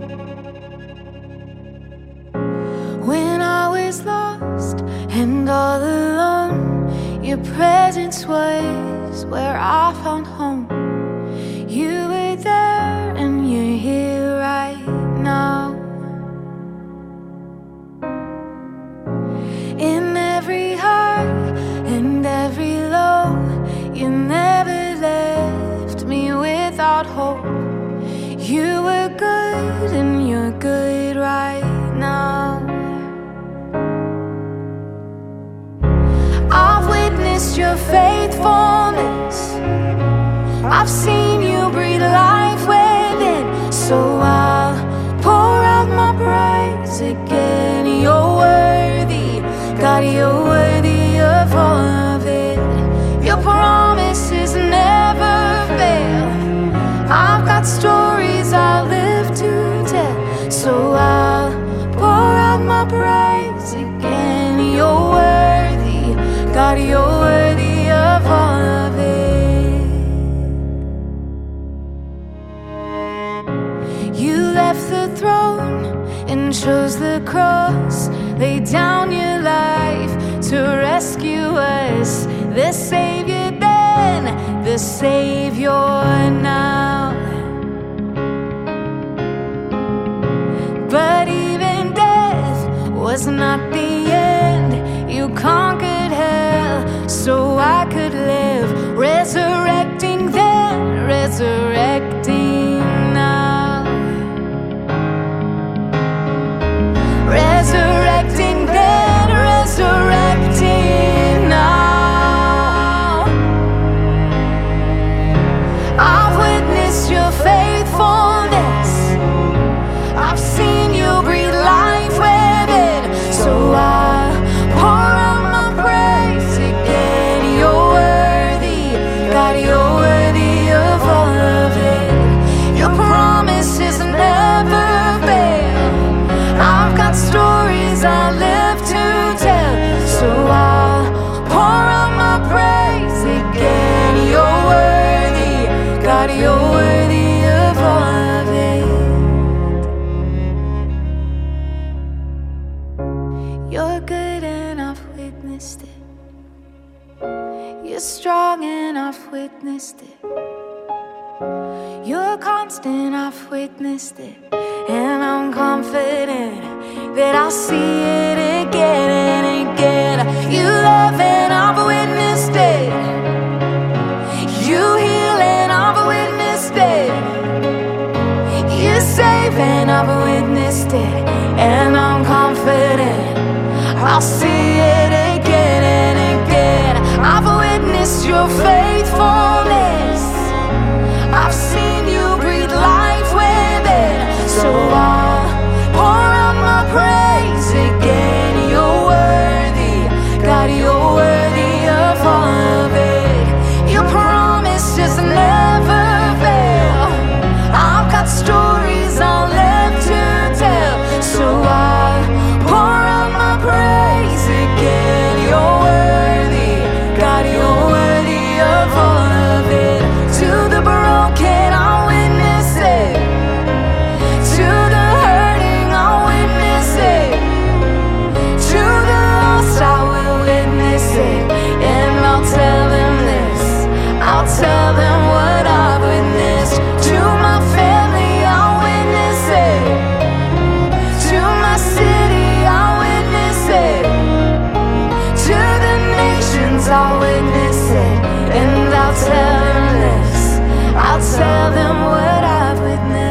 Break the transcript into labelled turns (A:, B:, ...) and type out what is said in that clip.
A: When I was lost and all alone, your presence was where I found home. You were there and you're here right now. In every high and every low, you never left me without hope. You were good and you're good right now. I've witnessed your faithfulness. I've seen you breathe life within. So I'll pour out my praise again. You're worthy, God, you're worthy of all of it. Your promises never fail. I've got stories I live to tell. So I'll pour out my praise again. You're worthy, God, you're worthy of all of it. You left the throne and chose the cross, laid down your life to rescue us. The Savior then, the Savior now. But even death was not the end. You conquered hell so I could live, resurrecting then, resurrecting now. Resurrecting then, resurrecting now. I've witnessed your faithfulness. I've seen you breathe life within. So I pour out my praise again. You're worthy, God, you're worthy of all of it. Your promises never fail. I've got stories I live to tell. So I'll pour out my praise again. You're worthy, God, you're worthy of all of it. You're good and I've witnessed it. You're strong and I've witnessed it. You're constant, I've witnessed it. And I'm confident that I'll see it again and again. You love and I've witnessed it. You heal and I've witnessed it. You save and I've witnessed it. And I'm confident I'll see it again and again. I've witnessed your faithfulness. I've seen you breathe life within. So I'll pour out my praise again. You're worthy, God, you're worthy of all of it. Your promises never fail. I've got stories I'll live to tell. So I'll pour out my praise again. You're worthy, God, you're worthy of all of it. To the broken, I'll witness it. To the hurting, I'll witness it. To the lost, I will witness it. And I'll tell them this, I'll tell them what I've witnessed. To my family, I'll witness it. To my city, I'll witness it. To the nations, I'll witness it. And I'll tell them this, I'll tell them what I've witnessed.